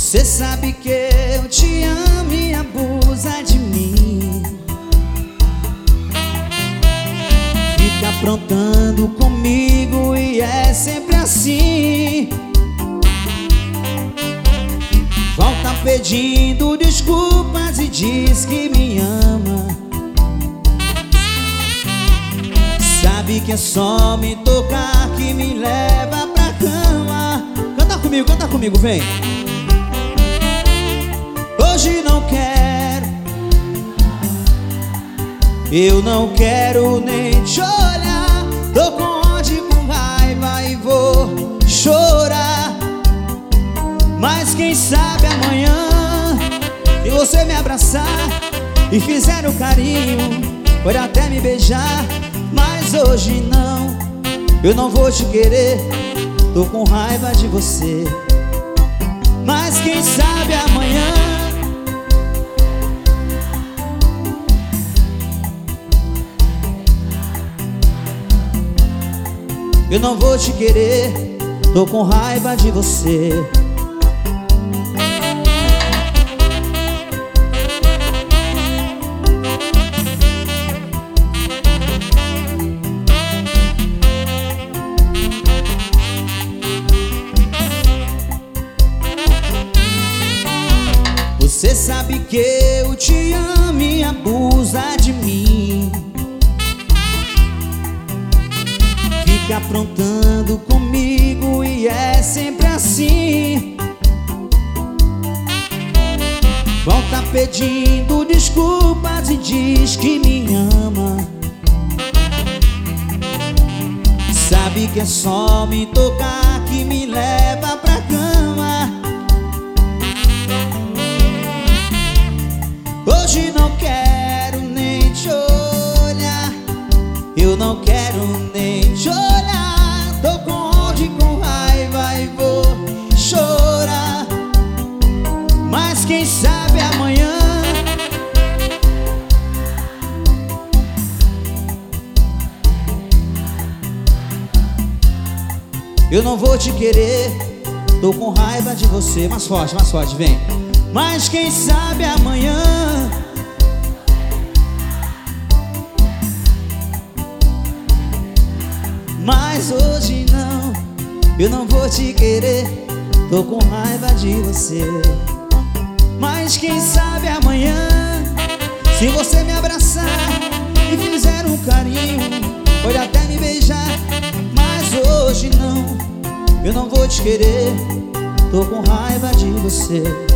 Você sabe que eu te amo e abusa de mim. Fica aprontando comigo e é sempre assim. Volta pedindo desculpas e diz que me ama. Sabe que é só me tocar que me leva pra cama. Canta comigo, vem. Hoje não quero, eu não quero nem te olhar. Tô com ódio, com raiva e vou chorar. Mas quem sabe amanhã, se você me abraçar e fizer um carinho, pode até me beijar. Mas hoje não, eu não vou te querer. Tô com raiva de você. Mas quem sabe amanhã, eu não vou te querer. Tô com raiva de você. Você sabe que eu te amo e abusa de mim. Fica aprontando comigo e é sempre assim. Volta pedindo desculpas e diz que me ama. Sabe que é só me tocar que me leva pra cama. Hoje não quero nem te olhar, eu não quero nem te olhar. Tô com ódio, com raiva e vou chorar. Mas quem sabe amanhã, eu não vou te querer. Tô com raiva de você. Mais forte, vem. Mas quem sabe amanhã, mas hoje não, eu não vou te querer. Tô com raiva de você. Mas quem sabe amanhã, se você me abraçar e fizer um carinho, pode até me beijar. Mas hoje não, eu não vou te querer. Tô com raiva de você.